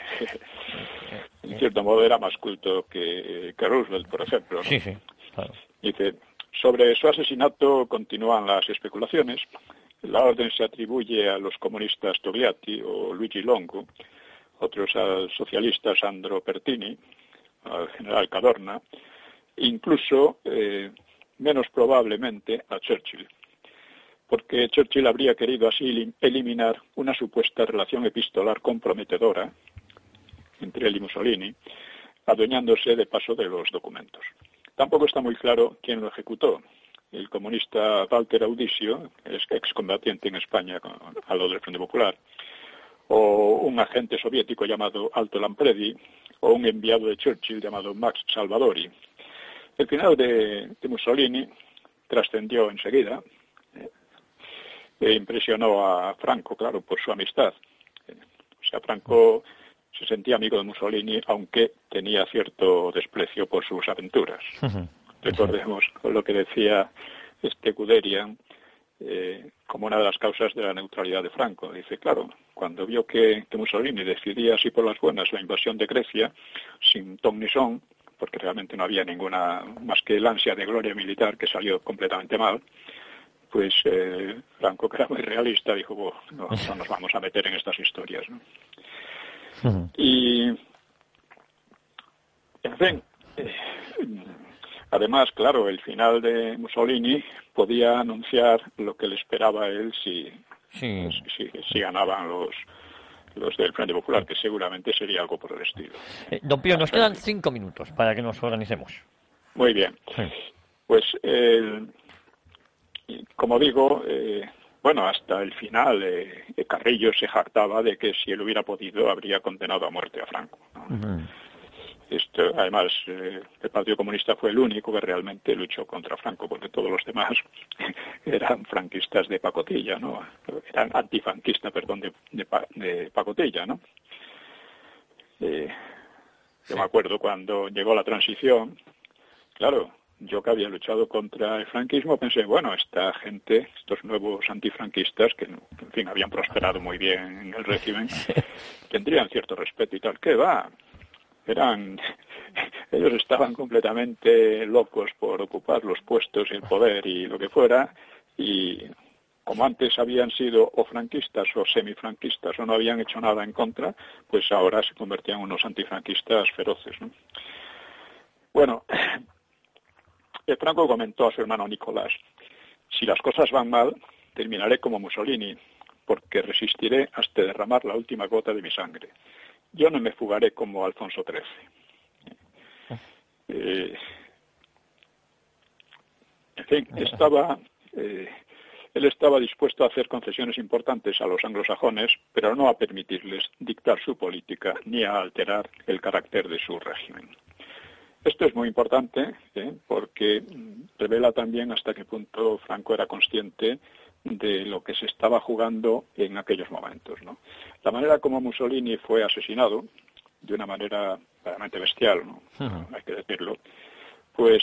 C: En cierto modo era más culto que Roosevelt, por ejemplo, ¿no?
B: Sí, claro.
C: Dice, sobre su asesinato continúan las especulaciones. La orden se atribuye a los comunistas Togliatti o Luigi Longo, otros al socialista Sandro Pertini, al general Cadorna, incluso menos probablemente a Churchill, porque Churchill habría querido así eliminar una supuesta relación epistolar comprometedora entre él y Mussolini, adueñándose de paso de los documentos. Tampoco está muy claro quién lo ejecutó. El comunista Walter Audisio, excombatiente en España al lado del Frente Popular, o un agente soviético llamado Alto Lampredi, o un enviado de Churchill llamado Max Salvadori. El final de Mussolini trascendió enseguida, e impresionó a Franco, claro, por su amistad. O sea, Franco se sentía amigo de Mussolini, aunque tenía cierto desprecio por sus aventuras. Recordemos lo que decía Guderian como una de las causas de la neutralidad de Franco. Dice, claro, cuando vio que Mussolini decidía así por las buenas la invasión de Grecia, sin ton ni son, porque realmente no había ninguna más que el ansia de gloria militar que salió completamente mal, pues Franco, que era muy realista, dijo, no nos vamos a meter en estas historias, ¿no? Y, en fin, además, claro, el final de Mussolini podía anunciar lo que le esperaba a él si
B: Sí.
C: Si ganaban los del Frente Popular, que seguramente sería algo por el estilo.
B: Don Pío, nos quedan 5 minutos para que nos organicemos.
C: Muy bien.
B: Sí.
C: Pues, como digo, bueno, hasta el final Carrillo se jactaba de que si él hubiera podido habría condenado a muerte a Franco, ¿no?
B: Uh-huh.
C: Esto, además, el Partido Comunista fue el único que realmente luchó contra Franco, porque todos los demás eran franquistas de pacotilla, ¿no? Eran antifranquistas, perdón, de pacotilla, ¿no? Yo me acuerdo cuando llegó la transición, claro, yo que había luchado contra el franquismo, pensé, bueno, esta gente, estos nuevos antifranquistas, que en fin habían prosperado muy bien en el régimen, tendrían cierto respeto y tal. ¿Qué va? Ellos estaban completamente locos por ocupar los puestos y el poder y lo que fuera, y como antes habían sido o franquistas o semifranquistas o no habían hecho nada en contra, pues ahora se convertían en unos antifranquistas feroces, ¿no? Bueno, Franco comentó a su hermano Nicolás: si las cosas van mal, terminaré como Mussolini, porque resistiré hasta derramar la última gota de mi sangre. Yo no me fugaré como Alfonso XIII. En fin, él estaba dispuesto a hacer concesiones importantes a los anglosajones, pero no a permitirles dictar su política ni a alterar el carácter de su régimen. Esto es muy importante, porque revela también hasta qué punto Franco era consciente de lo que se estaba jugando en aquellos momentos, ¿no? La manera como Mussolini fue asesinado, de una manera realmente bestial, ¿no? Hay que decirlo, pues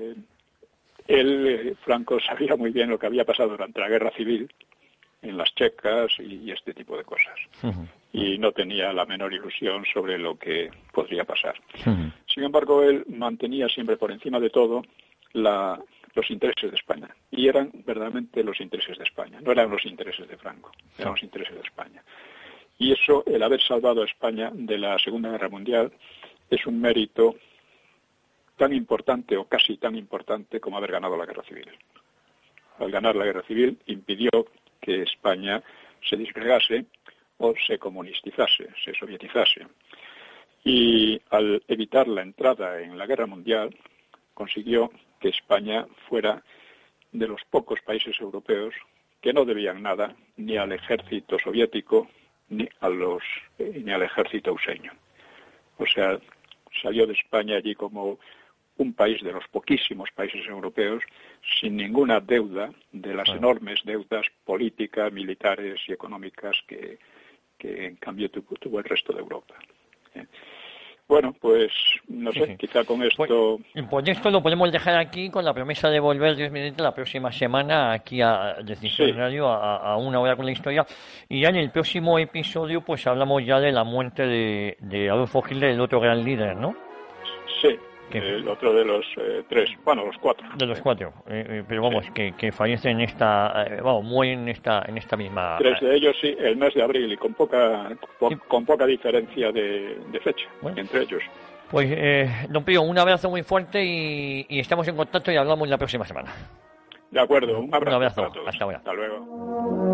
C: Franco sabía muy bien lo que había pasado durante la Guerra Civil en las Checas y este tipo de cosas. Y no tenía la menor ilusión sobre lo que podría pasar. Sin embargo, él mantenía siempre por encima de todo los intereses de España. Y eran verdaderamente los intereses de España. No eran los intereses de Franco, eran los intereses de España. Y eso, el haber salvado a España de la Segunda Guerra Mundial, es un mérito tan importante o casi tan importante como haber ganado la Guerra Civil. Al ganar la Guerra Civil impidió que España se disgregase o se comunistizase, se sovietizase. Y al evitar la entrada en la Guerra Mundial, consiguió que España fuera de los pocos países europeos que no debían nada ni al ejército soviético ni al ejército useño. O sea, salió de España allí como un país de los poquísimos países europeos sin ninguna deuda de las enormes deudas políticas, militares y económicas que en cambio tuvo el resto de Europa. Bueno, pues no sé, quizá con esto...
B: Pues esto lo podemos dejar aquí con la promesa de volver, Dios mediante, la próxima semana aquí a Decisión Radio a una hora con la historia. Y ya en el próximo episodio pues hablamos ya de la muerte de Adolfo Hitler, el otro gran líder, ¿no?
C: Sí. El otro de los los cuatro.
B: De los cuatro, pero vamos, sí. que fallece en esta, muere en esta misma...
C: 3 de ellos, sí, el mes de abril, y con poca diferencia de fecha entre ellos.
B: Pues, don Pío, un abrazo muy fuerte y estamos en contacto y hablamos la próxima semana.
C: De acuerdo, un abrazo.
B: Un abrazo, hasta ahora.
C: Hasta luego.